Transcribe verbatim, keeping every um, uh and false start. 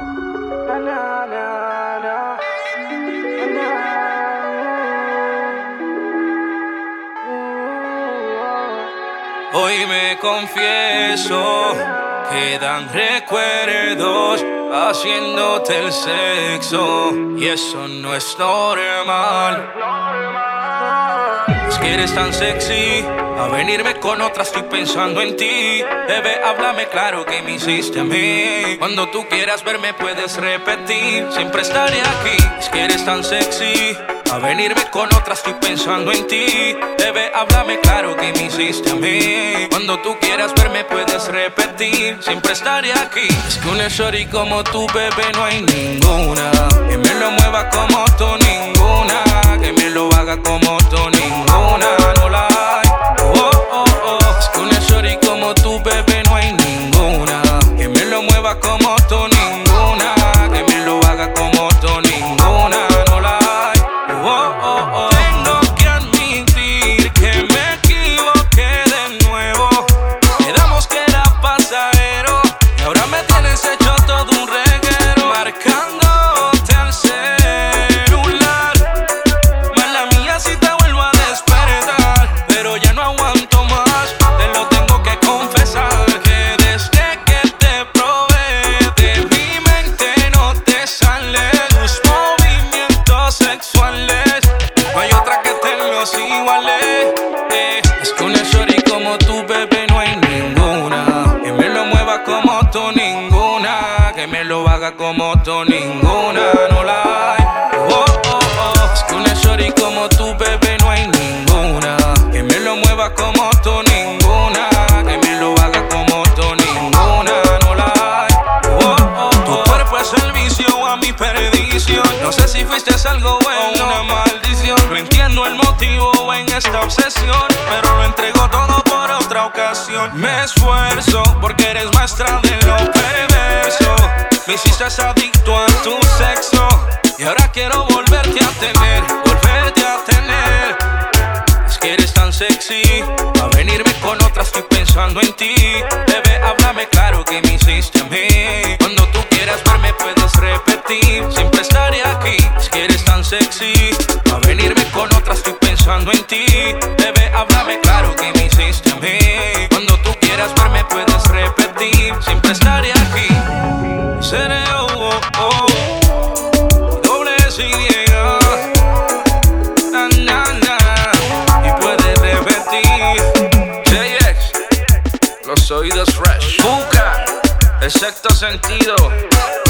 Na, na, na, na. Na, uh, oh. Hoy me confieso, quedan recuerdos haciéndote el sexo y eso no es normal. Es que eres tan sexy, a venirme con otra estoy pensando en ti. Bebé, háblame claro que me hiciste a mí. Cuando tú quieras verme puedes repetir, siempre estaré aquí. Es que eres tan sexy, a venirme con otra estoy pensando en ti. Bebé, háblame claro que me hiciste a mí. Cuando tú quieras verme puedes repetir, siempre estaré aquí. Es que una shorty como tú, bebé, no hay ninguna. Que me lo mueva como tú, ninguna. Que me lo haga como tú, ninguna. No la hay, oh, oh, oh. Es que una shorty como tú, bebé, no hay ninguna. Que me lo mueva como tú, ninguna. Que me lo haga como tú, ninguna. No la hay, oh, oh, oh. Tengo que admitir que me equivoqué de nuevo. Quedamos que era pasajero y ahora me tienes hecho todo un reguero. Marcándote al celular, mala mía si te vuelvo a despertar, pero ya no aguanto más, te lo tengo que confesar. Que desde que te probé de mi mente no te salen tus movimientos sexuales. No hay otra que te los iguale. eh. Es que una shorty como tú, bebé, no hay ninguna. Que me lo mueva como tú, ninguna. Que me lo haga como tú, ninguna. No la hay, oh, oh, oh. Es que una shorty como tú, bebé, no hay ninguna. Que me lo mueva como tú, ninguna. Que me lo haga como tú, ninguna. No la hay, oh, oh, oh. Tu cuerpo es el vicio a mi perdición. No sé si fuiste algo bueno o una maldición. No entiendo el motivo en esta obsesión, pero lo entrego todo por otra ocasión. Me esfuerzo porque eres maestra de lo perverso. Me hiciste adicto a tu sexo y ahora quiero volverte a tener, volverte a tener. Es que eres tan sexy, a venirme con otra estoy pensando en ti. Bebé, háblame claro que me hiciste a mí. Cuando tú quieras verme puedes repetir, siempre estaré aquí. Es que eres tan sexy, a venirme con otra estoy pensando en ti. Bebé, háblame claro que me hiciste a mí. Cuando tú quieras verme puedes repetir, siempre estaré aquí. Seré oh, oh, oh. Doble S Y na, na, na. Y puedes repetir J X, los oídos fresh. Fuka, el sexto sentido.